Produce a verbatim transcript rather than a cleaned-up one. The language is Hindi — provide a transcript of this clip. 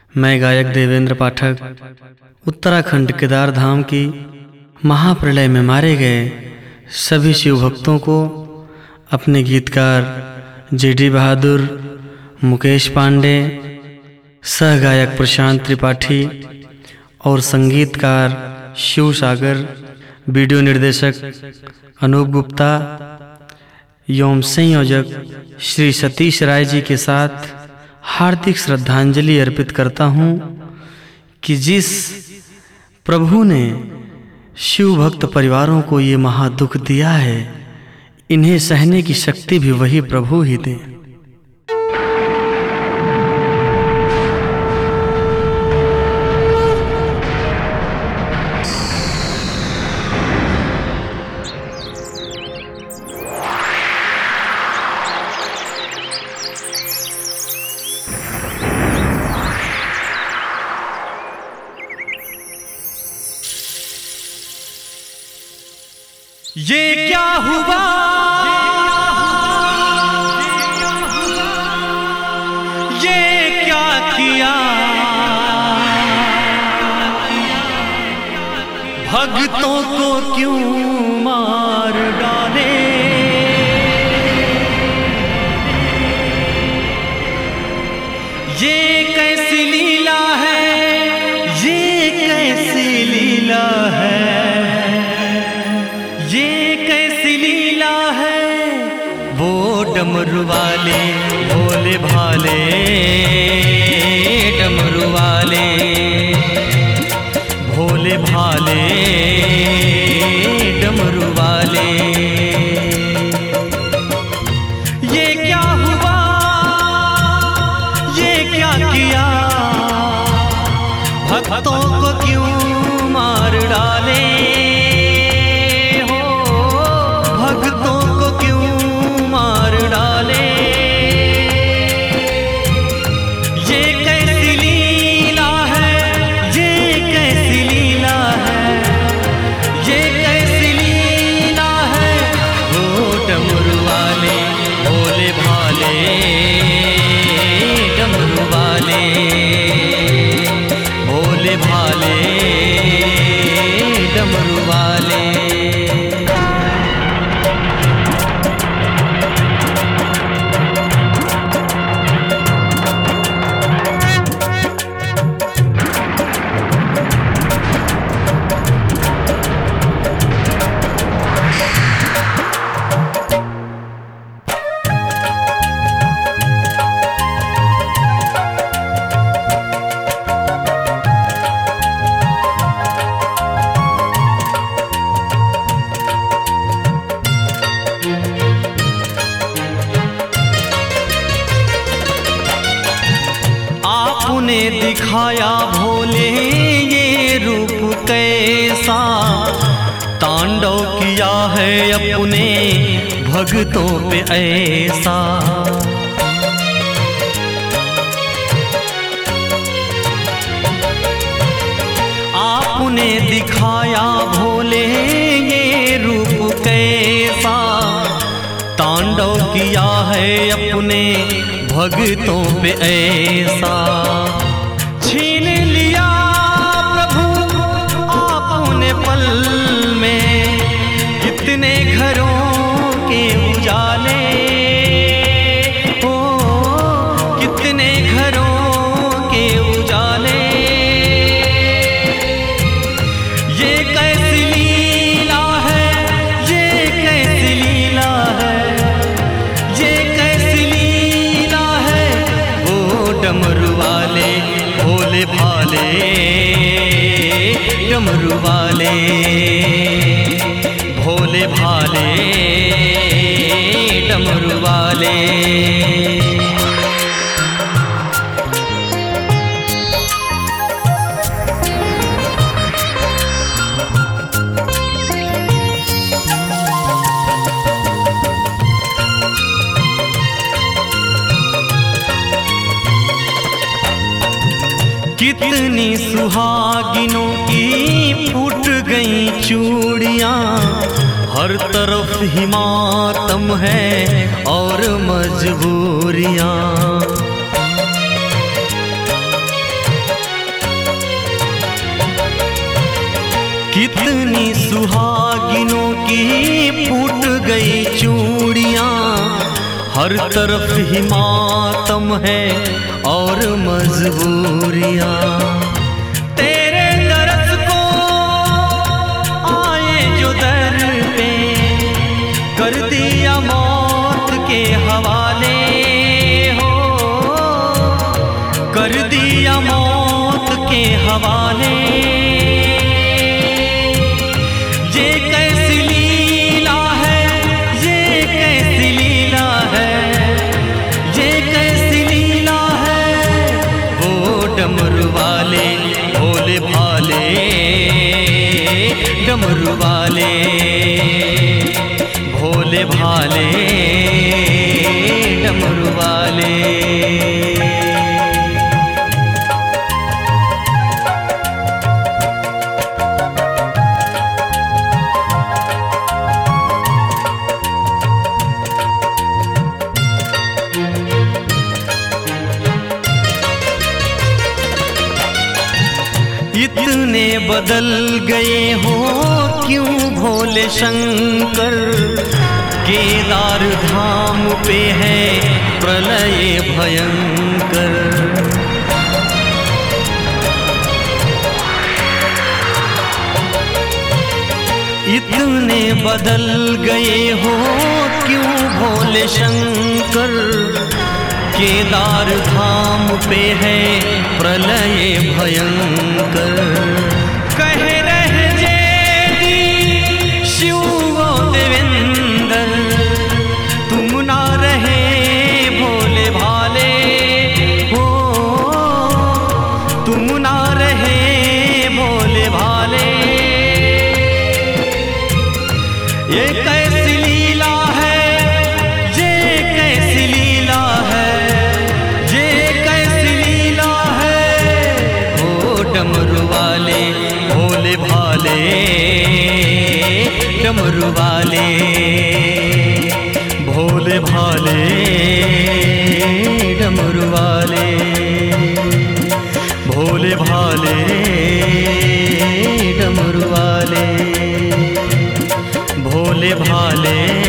मैं गायक देवेंद्र पाठक उत्तराखंड केदार धाम की महाप्रलय में मारे गए सभी शिव भक्तों को अपने गीतकार जे डी बहादुर, मुकेश पांडे, सह गायक प्रशांत त्रिपाठी और संगीतकार शिव सागर, वीडियो निर्देशक अनूप गुप्ता एवं संयोजक श्री सतीश राय जी के साथ हार्दिक श्रद्धांजलि अर्पित करता हूँ कि जिस प्रभु ने शिव भक्त परिवारों को ये महादुख दिया है, इन्हें सहने की शक्ति भी वही प्रभु ही दे। ये क्या हुआ, ये क्या किया, भक्तों को क्यों मार डाले। ये कैसी लीला है, ये कैसी लीला है, ये कैसी लीला है। वो डमरू वाले भोले भाले, डमरू वाले भोले भाले, डमरू वाले। ये क्या हुआ, ये क्या किया, भक्तों को क्यों मार डाले। भोले भाले डमरू वाले। आपने दिखाया भोले ये रूप कैसा, तांडव किया है अपने भक्तों पे ऐसा। आपने दिखाया भोले ये रूप कैसा, तांडव किया है अपने भक्तों पे ऐसा। छीन लिया प्रभु आपने पल में कितने घरों के उजाले, ओ कितने घरों के उजाले। ये कैसी लीला है, ये कैसी लीला है, ये कैसी लीला है। वो डमरू वाले भोले भाले, डमरू वाले भोले भाले, डमरू वाले। कितनी सुहागिनों की फूट गई चूड़ियां, हर तरफ ही मातम है और मजबूरियां। कितनी सुहागिनों की फूट गई चूड़ियां, हर तरफ ही मातम है और मजबूरियां। तेरे दरस को आए जो दर पे, कर दिया मौत के हवाले हो, कर दिया मौत के हवाले। ये कैसी लीला है, ये कैसी लीला है, ये कैसी लीला है। वो डमरू वाले भोले भाले, डमरू वाले भोले भाले, डमरू वाले। इतने बदल गए हो क्यों भोले शंकर, केदार धाम पे है प्रलय भयंकर। इतने बदल गए हो क्यों भोले शंकर, केदार धाम पे है प्रलय भयंकर। कह रहे जेदी शिव देवेंद्र, तुम ना रहे भोले भाले हो, तुम ना रहे भोले भाले। ये कैसी लीला है, ये कैसी लीला है, ये कैसी लीला है। ओ डमरू वाले भोले भाले, डमरू वाले भोले भाले, डमरू वाले भोले भाले, डमरू वाले भोले भाले।